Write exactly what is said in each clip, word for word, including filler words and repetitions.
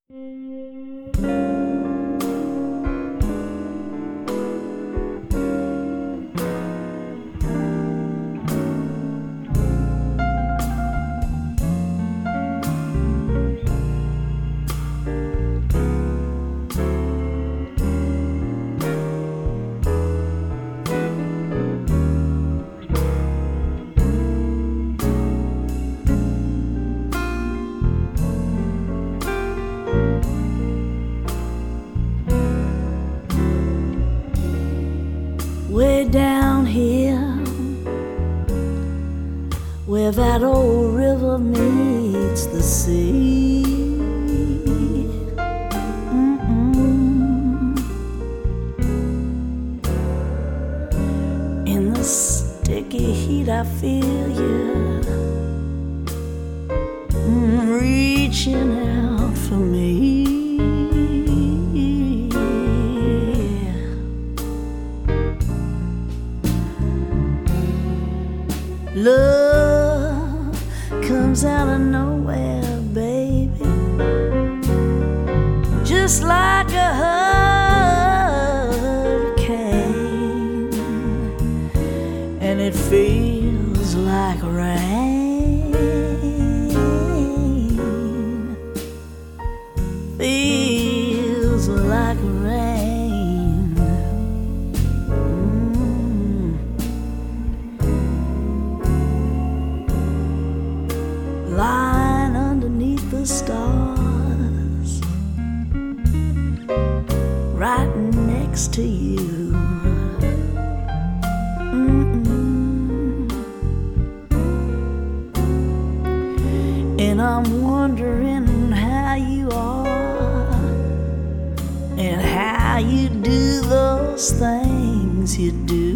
Way down here, where that old river meets the sea. Mm-mm. In the sticky heat I feel you mm, reaching out for me. Love comes out of nowhere, baby, just like a hurricane, and it feels like rain, feels like rain. Lying underneath the stars, right next to you. Mm-mm. And I'm wondering how you are and how you do those things you do.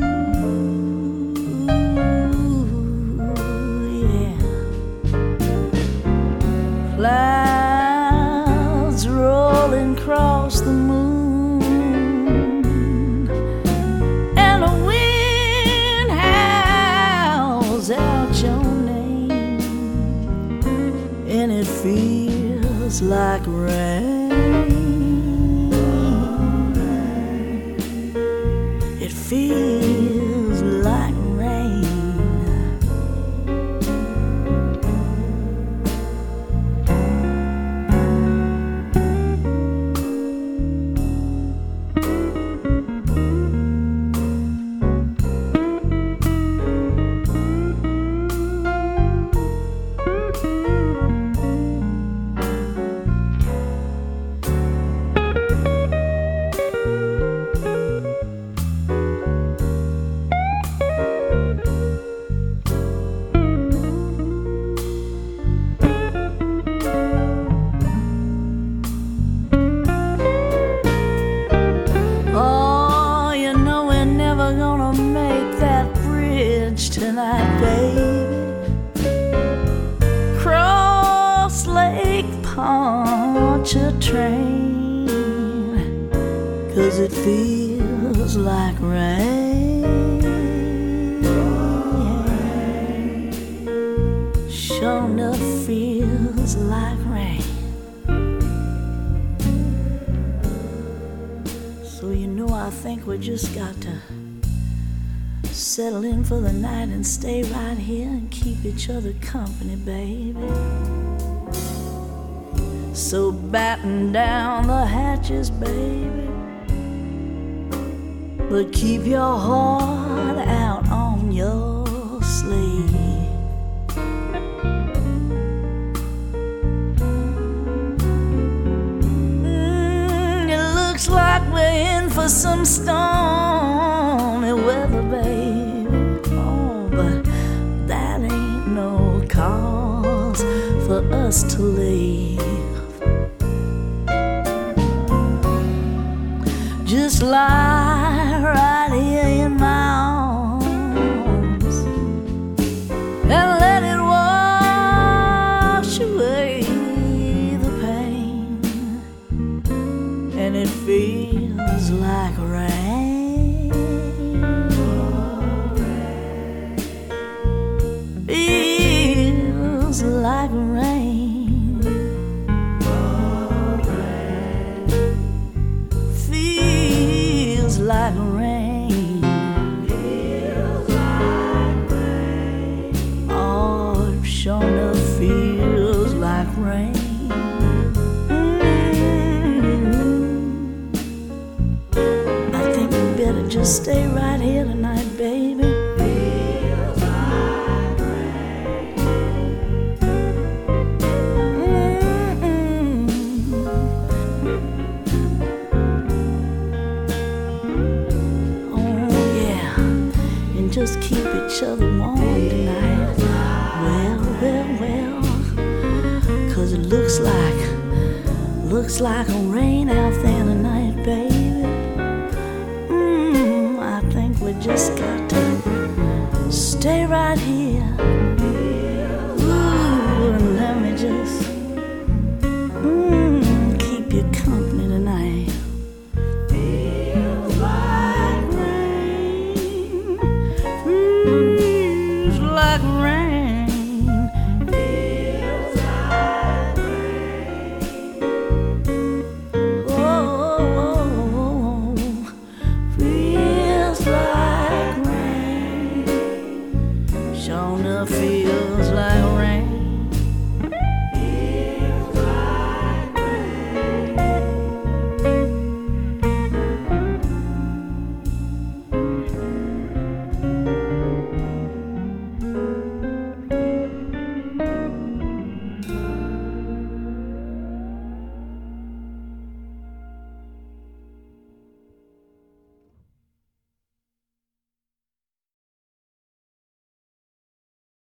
Clouds rolling across the moon, and the wind howls out your name, and it feels like rain. It feels like rain. Tonight, baby, cross Lake Pontchartrain, 'cause it feels like rain. Sure enough feels like rain. So you know, I think we just got to settle in for the night and stay right here and keep each other company, baby. So batten down the hatches, baby, but keep your heart out on your sleeve. Mm, it looks like we're in for some stormy weather, baby. Cause for us to leave. Just lie right here in my arms and let it wash away the pain, and it feels like rain. Feels like rain. we just stay right here tonight, baby. Feels like rain. Mm-mm. Oh yeah, and just keep each other warm tonight. Well, well, well, 'cause it looks like, looks like a rain out there tonight, baby. Mm, I think we just got to stay right here. Ooh, and let me just